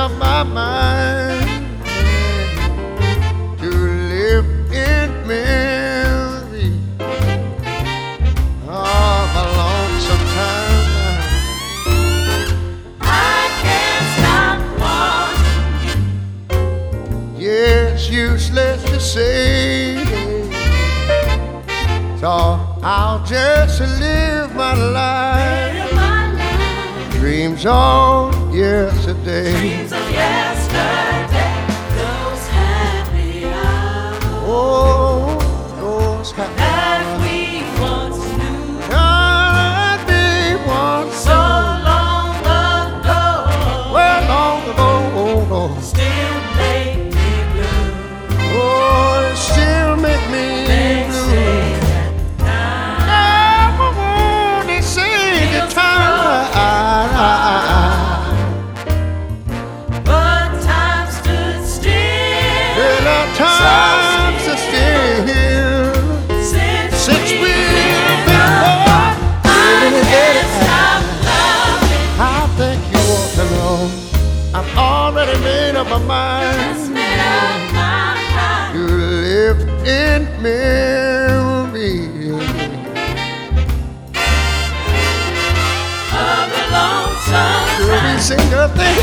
up my mind to live in memory of a lonesome time. I can't stop wanting you. Yeah, it's useless to say, so I'll just live my life. Dreams of yesterday. Dreams of yesterday, those happy hours. Oh, those happy That hours we once knew. that we once So long ago. well long ago. Still make me blue. Oh, it still make me They blue. say that Oh, they say the time. but time stood still. Well, our times are still since we've been born. I can't stop loving. I think you ought to know I've already made up my mind Just made up my mind. to live in memory Of the lonesome every time. single thing.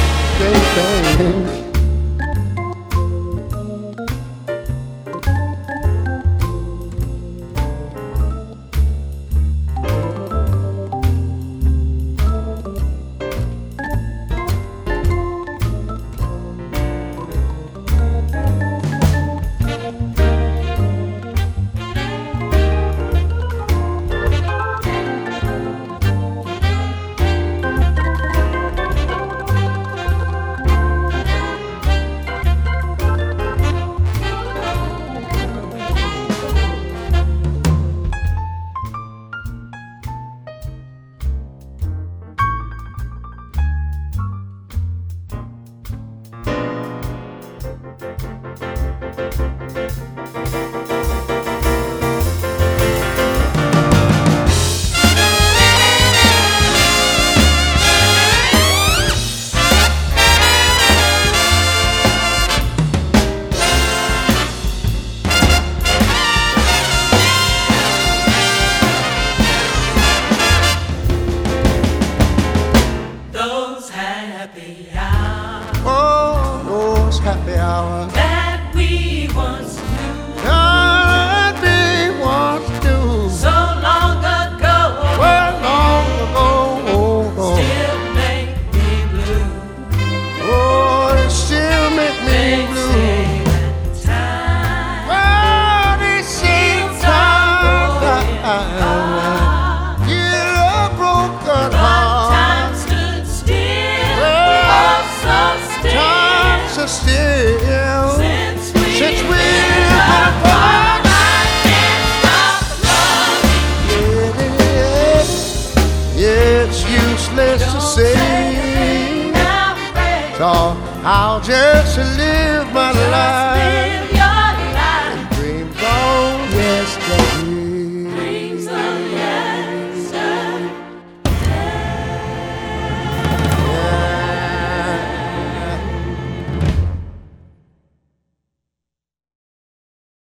Those happy hours Oh, those happy hours that we once knew. that we once knew So long ago. well long ago. Still make me blue. Oh, it still make me They blue. say that time. Oh, they say time, yeah, a broken But heart. time stood still. Well, Oh, so still. Times are still Since we've since we've been been apart. I can't stop loving Yeah, it's useless to say, now, babe. so I'll just live